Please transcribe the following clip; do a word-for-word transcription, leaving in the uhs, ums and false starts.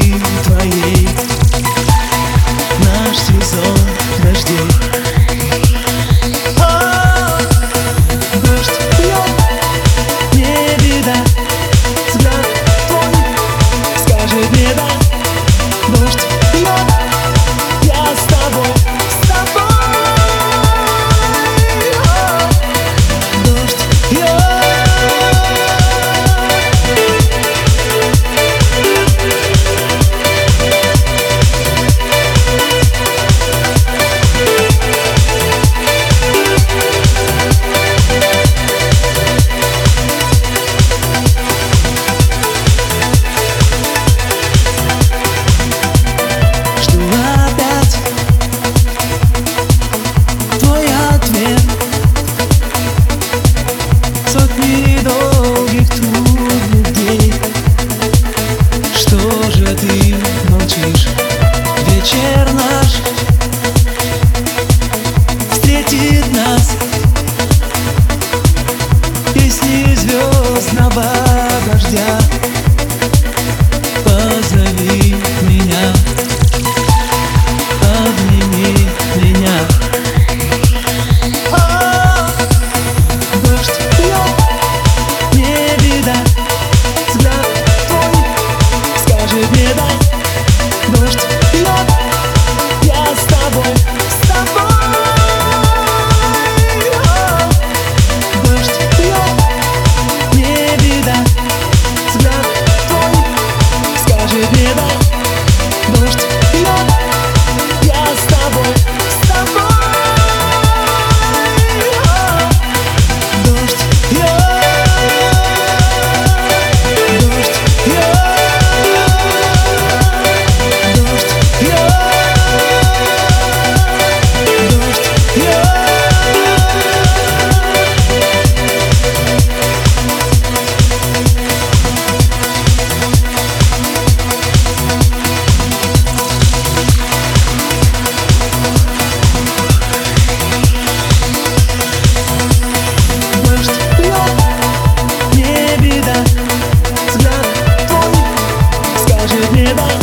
груди твоей наш сезон дождей. О, дождь льет, не беда, взгляд твой скажет мне да. Дождь льет, я с тобой, с тобой. О, дождь льет. Сотни долгих трудных дней. Что же ты молчишь? Вечер наш встретит нас. Песни звездного дождя. Позови меня, обними меня. Не дай, дождь льет, я с тобой, с тобой. О, дождь льет, не беда, взгляд твой скажет не дай. Дождь льет, я с тобой, с тобой. О, дождь льет, дождь льет. Не дай.